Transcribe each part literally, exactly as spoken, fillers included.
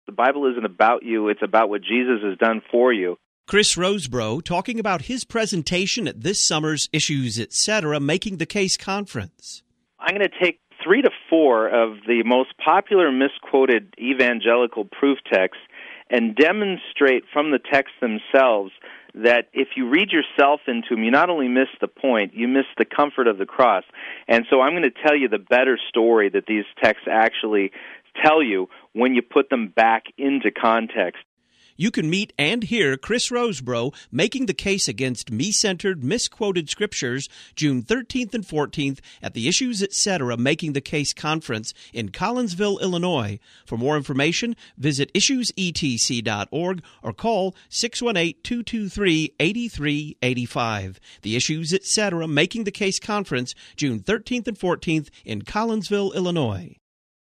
The Bible isn't about you. It's about what Jesus has done for you. Chris Rosebrough talking about his presentation at this summer's Issues Etc. Making the Case conference. I'm going to take three to four of the most popular misquoted evangelical proof texts and demonstrate from the texts themselves that if you read yourself into them, you not only miss the point, you miss the comfort of the cross. And so I'm going to tell you the better story that these texts actually tell you when you put them back into context. You can meet and hear Chris Rosebrough making the case against me-centered, misquoted scriptures June thirteenth and fourteenth at the Issues Etc. Making the Case conference in Collinsville, Illinois. For more information, visit issues e t c dot org or call six one eight, two two three, eight three eight five. The Issues Etc. Making the Case conference June thirteenth and fourteenth in Collinsville, Illinois.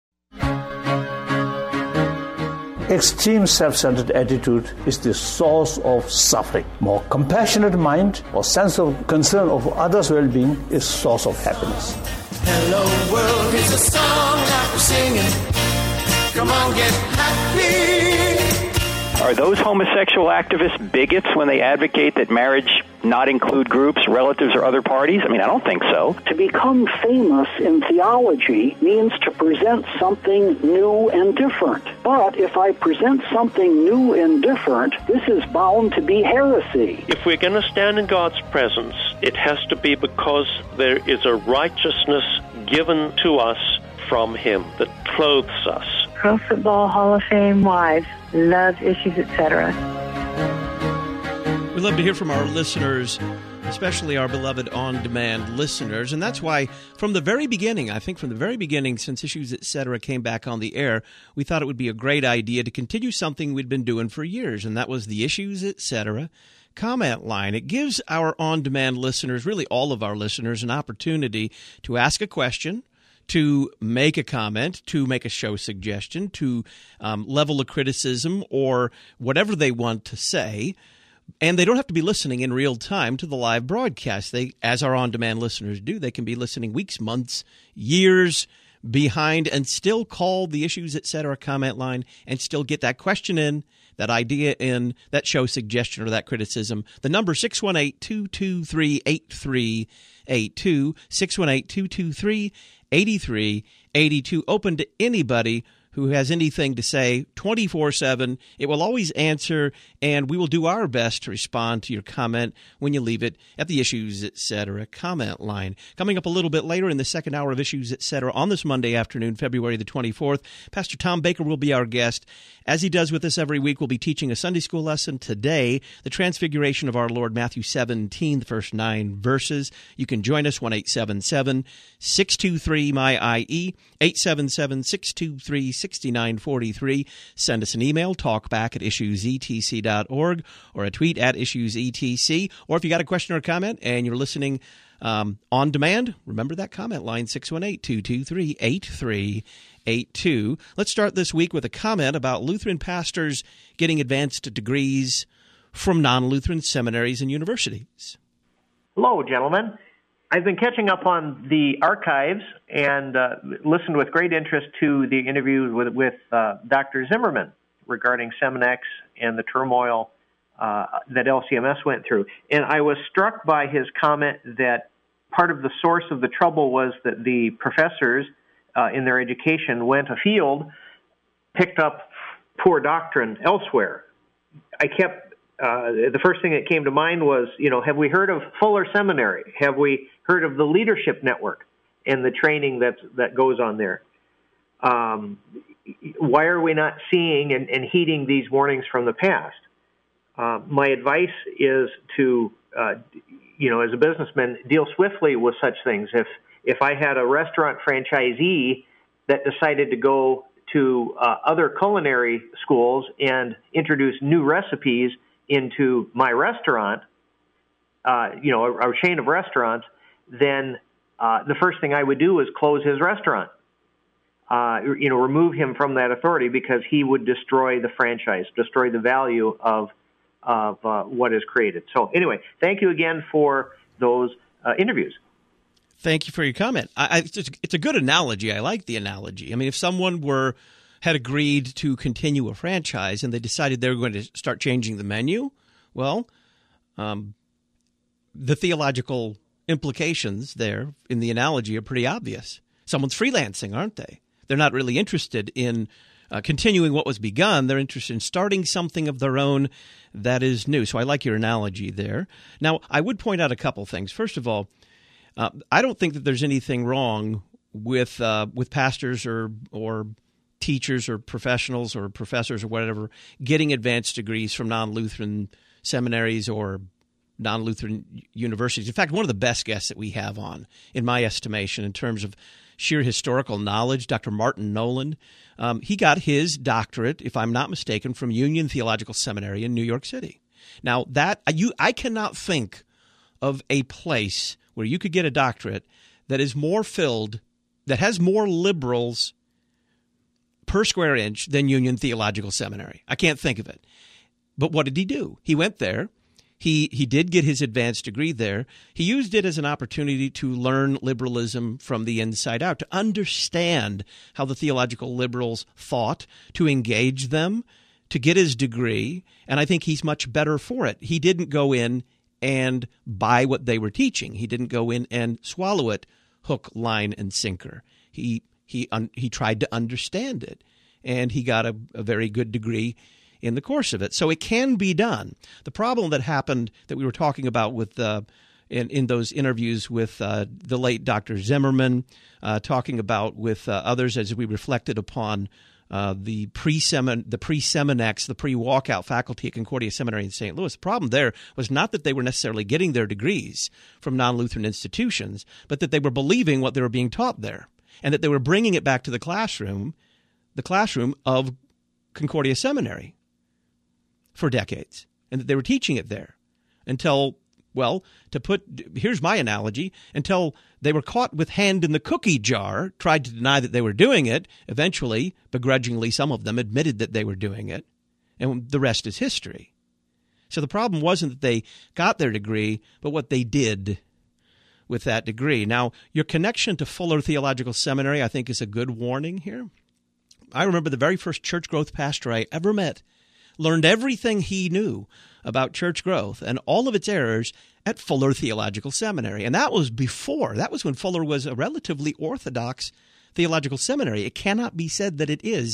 Extreme self-centered attitude is the source of suffering. More compassionate mind or sense of concern of others' well-being is source of happiness. Hello world is a song that we're singing. Come on, get happy. Are those homosexual activists bigots when they advocate that marriage not include groups, relatives, or other parties? I mean, I don't think so. To become famous in theology means to present something new and different. But if I present something new and different, this is bound to be heresy. If we're going to stand in God's presence, it has to be because there is a righteousness given to us from Him that clothes us. Pro Football Hall of Fame wives love Issues Etc. We love to hear from our listeners, especially our beloved on-demand listeners. And that's why from the very beginning, I think from the very beginning, since Issues Etc. came back on the air, we thought it would be a great idea to continue something we'd been doing for years, and that was the Issues Etc. comment line. It gives our on-demand listeners, really all of our listeners, an opportunity to ask a question, to make a comment, to make a show suggestion, to um, level a criticism or whatever they want to say. And they don't have to be listening in real time to the live broadcast. They, as our on-demand listeners do, they can be listening weeks, months, years behind and still call the Issues Etc. comment line and still get that question in, that idea in, that show suggestion or that criticism. The number six one eight, two two three, eight three eight two, six one eight, two two three, eight three eight two, open to anybody who has anything to say twenty-four seven. It will always answer, and we will do our best to respond to your comment when you leave it at the Issues Etc. comment line. Coming up a little bit later in the second hour of Issues Etc. on this Monday afternoon, February the twenty-fourth, Pastor Tom Baker will be our guest. As he does with us every week, we'll be teaching a Sunday school lesson today, the Transfiguration of our Lord, Matthew seventeen, the first nine verses. You can join us, one eight seven seven, six two three, M Y I E, eight seven seven, six two three, six nine four three. Send us an email, talkback at issues e t c dot org, or a tweet at issues e t c. Or if you got a question or a comment and you're listening um, on demand, remember that comment line, six one eight, two two three, eight three eight two. Let's start this week with a comment about Lutheran pastors getting advanced degrees from non-Lutheran seminaries and universities. Hello, gentlemen. I've been catching up on the archives and uh, listened with great interest to the interview with, with uh, Doctor Zimmerman regarding Seminex and the turmoil uh, that L C M S went through. And I was struck by his comment that part of the source of the trouble was that the professors uh, in their education went afield, picked up poor doctrine elsewhere. I kept Uh, the first thing that came to mind was, you know, have we heard of Fuller Seminary? Have we heard of the Leadership Network and the training that that goes on there? Um, why are we not seeing and, and heeding these warnings from the past? Uh, my advice is to, uh, you know, as a businessman, deal swiftly with such things. If if I had a restaurant franchisee that decided to go to uh, other culinary schools and introduce new recipes into my restaurant, uh, you know, our chain of restaurants, then uh, the first thing I would do is close his restaurant. Uh, you know, remove him from that authority because he would destroy the franchise, destroy the value of of uh, what is created. So anyway, thank you again for those uh, interviews. Thank you for your comment. I, I, it's, it's a good analogy. I like the analogy. I mean, if someone were had agreed to continue a franchise and they decided they were going to start changing the menu, well, um, the theological implications there in the analogy are pretty obvious. Someone's freelancing, aren't they? They're not really interested in uh, continuing what was begun. They're interested in starting something of their own that is new. So I like your analogy there. Now, I would point out a couple things. First of all, uh, I don't think that there's anything wrong with uh, with pastors or or teachers or professionals or professors or whatever getting advanced degrees from non-Lutheran seminaries or non-Lutheran universities. In fact, one of the best guests that we have on, in my estimation, in terms of sheer historical knowledge, Doctor Martin Nolan, um, he got his doctorate, if I'm not mistaken, from Union Theological Seminary in New York City. Now, that you, I cannot think of a place where you could get a doctorate that is more filled, that has more liberals per square inch than Union Theological Seminary. I can't think of it. But what did he do? He went there. He he did get his advanced degree there. He used it as an opportunity to learn liberalism from the inside out, to understand how the theological liberals thought, to engage them, to get his degree, and I think he's much better for it. He didn't go in and buy what they were teaching. He didn't go in and swallow it hook, line, and sinker. He he un, he tried to understand it, and he got a, a very good degree in the course of it. So it can be done. The problem that happened that we were talking about with uh, in, in those interviews with uh, the late Doctor Zimmerman, uh, talking about with uh, others as we reflected upon uh, the pre-semin, the pre-Seminex, the pre-walkout faculty at Concordia Seminary in Saint Louis. The problem there was not that they were necessarily getting their degrees from non-Lutheran institutions, but that they were believing what they were being taught there, and that they were bringing it back to the classroom, the classroom of Concordia Seminary for decades, and that they were teaching it there until, well, to put, here's my analogy, until they were caught with hand in the cookie jar, tried to deny that they were doing it, eventually, begrudgingly, some of them admitted that they were doing it, and the rest is history. So the problem wasn't that they got their degree, but what they did with that degree. Now, your connection to Fuller Theological Seminary, I think, is a good warning here. I remember the very first church growth pastor I ever met learned everything he knew about church growth and all of its errors at Fuller Theological Seminary. And that was before. That was when Fuller was a relatively orthodox theological seminary. It cannot be said that it is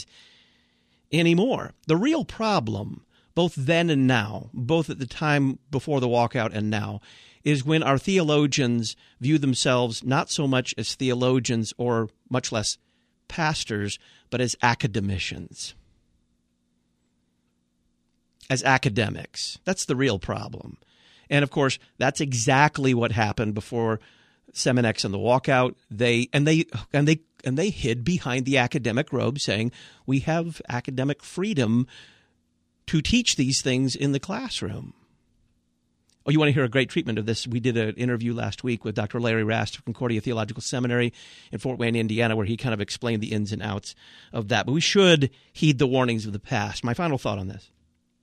anymore. The real problem, both then and now, both at the time before the walkout and now, is when our theologians view themselves not so much as theologians or much less pastors, but as academicians. As academics. That's the real problem. And, of course, that's exactly what happened before Seminex and the walkout. They and they and they and they hid behind the academic robe, saying we have academic freedom to teach these things in the classroom. Oh, you want to hear a great treatment of this? We did an interview last week with Doctor Larry Rast of Concordia Theological Seminary in Fort Wayne, Indiana, where he kind of explained the ins and outs of that. But we should heed the warnings of the past. My final thought on this.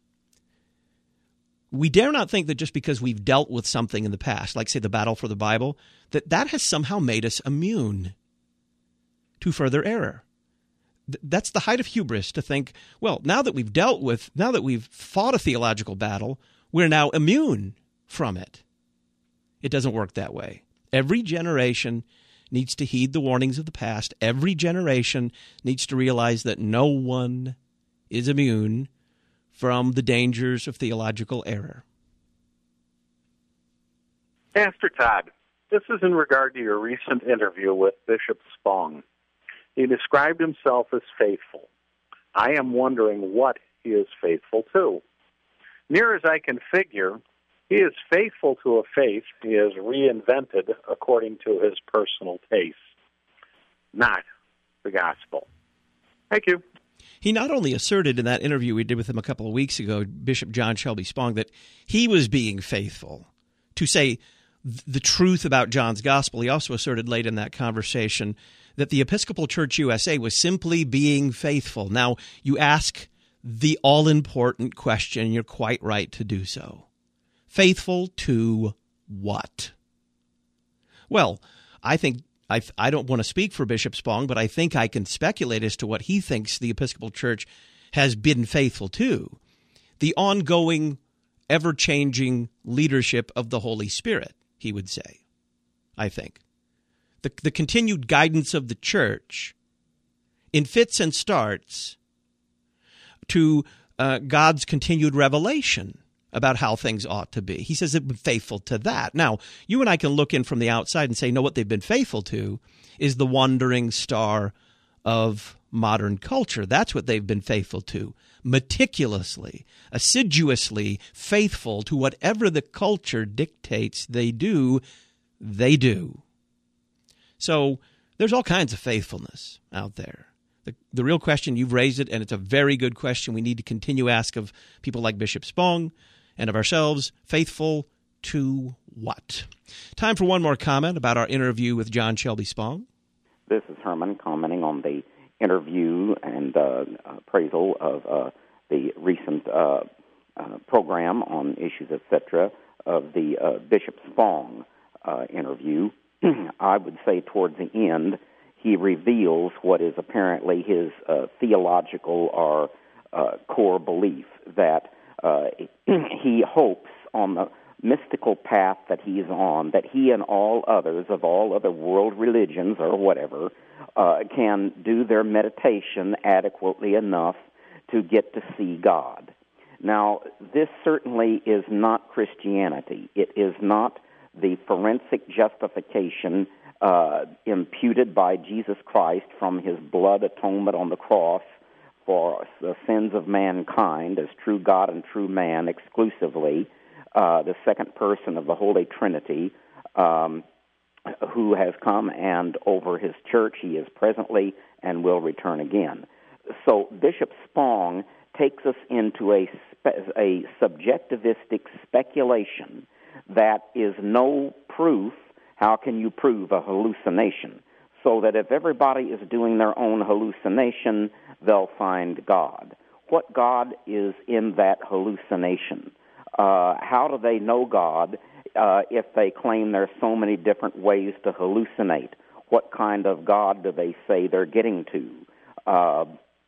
We dare not think that just because we've dealt with something in the past, like, say, the battle for the Bible, that that has somehow made us immune to further error. Th- that's the height of hubris to think, well, now that we've dealt with, now that we've fought a theological battle, we're now immune from it. It doesn't work that way. Every generation needs to heed the warnings of the past. Every generation needs to realize that no one is immune from the dangers of theological error. Pastor Todd, this is in regard to your recent interview with Bishop Spong. He described himself as faithful. I am wondering what he is faithful to. Near as I can figure, he is faithful to a faith he has reinvented according to his personal taste, not the gospel. Thank you. He not only asserted in that interview we did with him a couple of weeks ago, Bishop John Shelby Spong, that he was being faithful to say the truth about John's gospel. He also asserted late in that conversation that the Episcopal Church U S A was simply being faithful. Now, you ask the all-important question, and you're quite right to do so. Faithful to what? Well, I think I, I don't want to speak for Bishop Spong, but I think I can speculate as to what he thinks the Episcopal Church has been faithful to. The ongoing, ever-changing leadership of the Holy Spirit, he would say, I think. The, the continued guidance of the Church in fits and starts to uh, God's continued revelation about how things ought to be. He says they've been faithful to that. Now, you and I can look in from the outside and say, no, what they've been faithful to is the wandering star of modern culture. That's what they've been faithful to. Meticulously, assiduously faithful to whatever the culture dictates they do, they do. So there's all kinds of faithfulness out there. The, the real question, you've raised it, and it's a very good question we need to continue to ask of people like Bishop Spong and of ourselves, faithful to what? Time for one more comment about our interview with John Shelby Spong. This is Herman commenting on the interview and uh, appraisal of uh, the recent uh, uh, program on issues, et cetera, of the uh, Bishop Spong uh, interview. I would say towards the end, he reveals what is apparently his uh, theological or uh, core belief, that uh, he hopes on the mystical path that he's on, that he and all others of all other world religions or whatever uh, can do their meditation adequately enough to get to see God. Now, this certainly is not Christianity. It is not the forensic justification uh, imputed by Jesus Christ from his blood atonement on the cross for the sins of mankind as true God and true man exclusively, uh, the second person of the Holy Trinity, um, who has come, and over his church he is presently and will return again. So Bishop Spong takes us into a, spe- a subjectivistic speculation that is no proof. How can you prove a hallucination? So that if everybody is doing their own hallucination, they'll find God. What God is in that hallucination? Uh, how do they know God uh, if they claim there's so many different ways to hallucinate? What kind of God do they say they're getting to? Uh,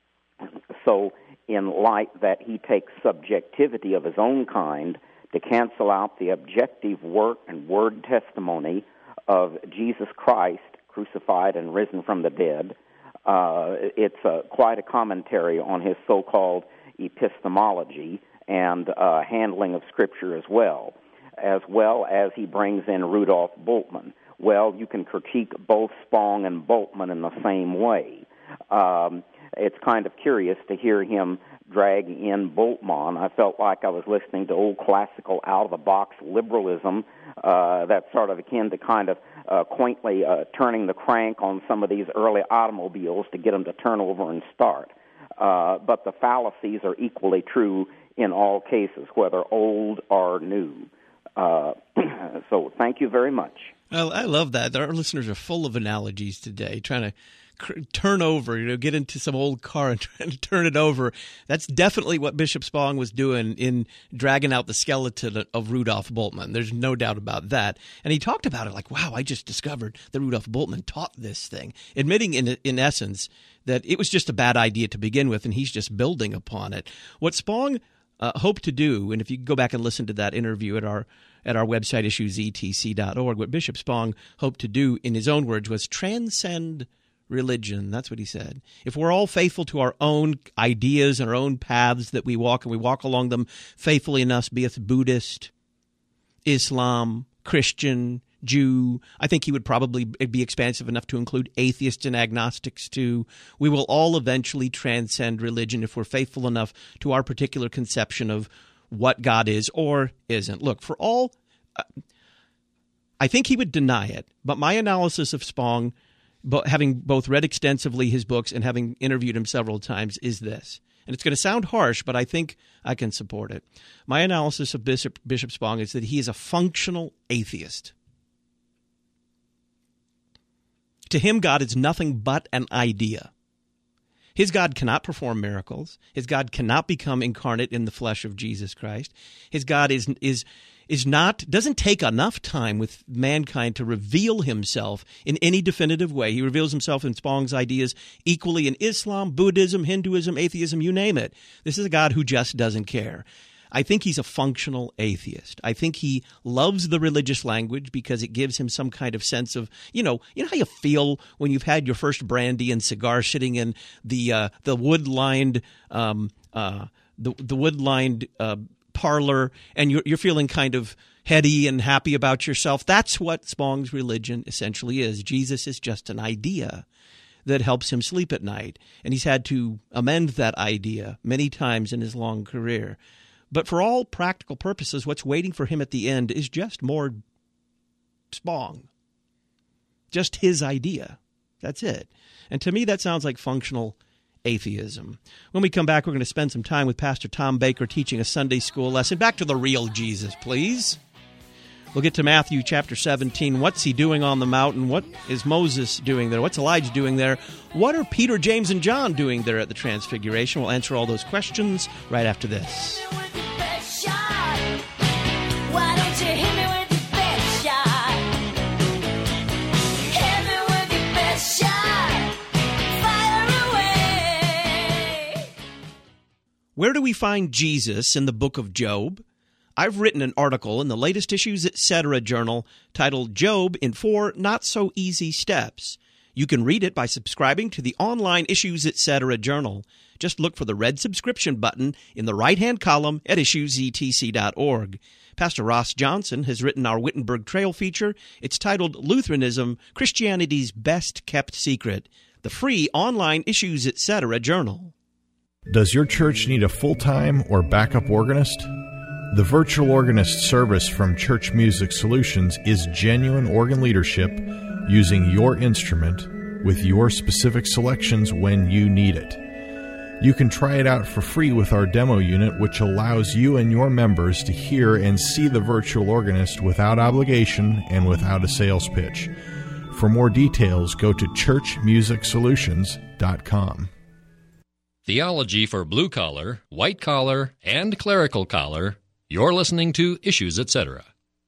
so in light that he takes subjectivity of his own kind to cancel out the objective work and word testimony of Jesus Christ, crucified and risen from the dead, uh, it's uh, quite a commentary on his so-called epistemology and uh, handling of Scripture as well, as well as he brings in Rudolf Bultmann. Well, you can critique both Spong and Bultmann in the same way. Um, it's kind of curious to hear him drag in Bultmann. I felt like I was listening to old classical out-of-the-box liberalism uh, that's sort of akin to kind of uh, quaintly uh, turning the crank on some of these early automobiles to get them to turn over and start. Uh, but the fallacies are equally true in all cases, whether old or new. Uh, so thank you very much. Well, I love that. Our listeners are full of analogies today, trying to cr- turn over, you know, get into some old car and trying to turn it over. That's definitely what Bishop Spong was doing in dragging out the skeleton of Rudolf Bultmann. There's no doubt about that. And he talked about it like, wow, I just discovered that Rudolf Bultmann taught this thing, admitting in in essence that it was just a bad idea to begin with, and he's just building upon it. What Spong uh, hoped to do, and if you go back and listen to that interview at our at our website, issues e t c dot org, what Bishop Spong hoped to do, in his own words, was transcend religion. That's what he said. If we're all faithful to our own ideas and our own paths that we walk, and we walk along them faithfully enough, be it Buddhist, Islam, Christian, Jew, I think he would probably be expansive enough to include atheists and agnostics too. We will all eventually transcend religion if we're faithful enough to our particular conception of what God is or isn't. Look, for all, uh, I think he would deny it, but my analysis of Spong, but having both read extensively his books and having interviewed him several times, is this. And it's going to sound harsh, but I think I can support it. My analysis of Bishop, Bishop Spong is that he is a functional atheist. To him, God is nothing but an idea. His God cannot perform miracles. His God cannot become incarnate in the flesh of Jesus Christ. His God is is is not doesn't take enough time with mankind to reveal himself in any definitive way. He reveals himself in Spong's ideas equally in Islam, Buddhism, Hinduism, atheism, you name it. This is a God who just doesn't care. I think he's a functional atheist. I think he loves the religious language because it gives him some kind of sense of, you know, you know how you feel when you've had your first brandy and cigar sitting in the uh, the wood-lined um, uh, the the wood-lined uh, parlor, and you're you're feeling kind of heady and happy about yourself. That's what Spong's religion essentially is. Jesus is just an idea that helps him sleep at night, and he's had to amend that idea many times in his long career. But for all practical purposes, what's waiting for him at the end is just more Spong. Just his idea. That's it. And to me, that sounds like functional atheism. When we come back, we're going to spend some time with Pastor Tom Baker teaching a Sunday school lesson. Back to the real Jesus, please. We'll get to Matthew chapter seventeen. What's he doing on the mountain? What is Moses doing there? What's Elijah doing there? What are Peter, James, and John doing there at the Transfiguration? We'll answer all those questions right after this. Where do we find Jesus in the book of Job? I've written an article in the latest Issues Etc. journal titled Job in Four Not-So-Easy Steps. You can read it by subscribing to the online Issues Etc. journal. Just look for the red subscription button in the right-hand column at issues e t c dot org. Pastor Ross Johnson has written our Wittenberg Trail feature. It's titled Lutheranism, Christianity's Best-Kept Secret, the free online Issues Etc. journal. Does your church need a full-time or backup organist? The virtual organist service from Church Music Solutions is genuine organ leadership using your instrument with your specific selections when you need it. You can try it out for free with our demo unit, which allows you and your members to hear and see the virtual organist without obligation and without a sales pitch. For more details, go to church music solutions dot com. Theology for blue collar, white collar, and clerical collar. You're listening to Issues Etc.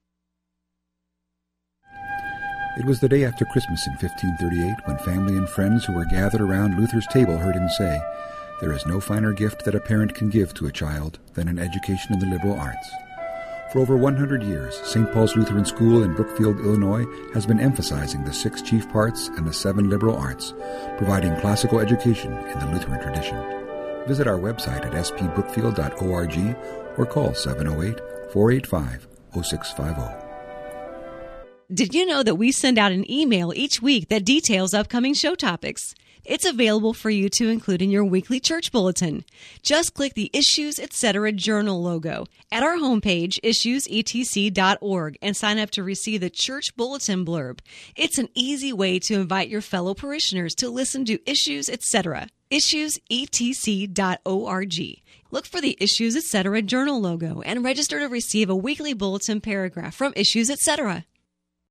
It was the day after Christmas in fifteen thirty-eight when family and friends who were gathered around Luther's table heard him say, "There is no finer gift that a parent can give to a child than an education in the liberal arts." For over one hundred years, Saint Paul's Lutheran School in Brookfield, Illinois, has been emphasizing the six chief parts and the seven liberal arts, providing classical education in the Lutheran tradition. Visit our website at s p brookfield dot org or call seven oh eight, four eight five, oh six five oh. Did you know that we send out an email each week that details upcoming show topics? It's available for you to include in your weekly church bulletin. Just click the Issues Etc. journal logo at our homepage, issues e t c dot org, and sign up to receive the church bulletin blurb. It's an easy way to invite your fellow parishioners to listen to Issues Etc. issues e t c dot org. Look for the Issues Etc. journal logo and register to receive a weekly bulletin paragraph from Issues Etc.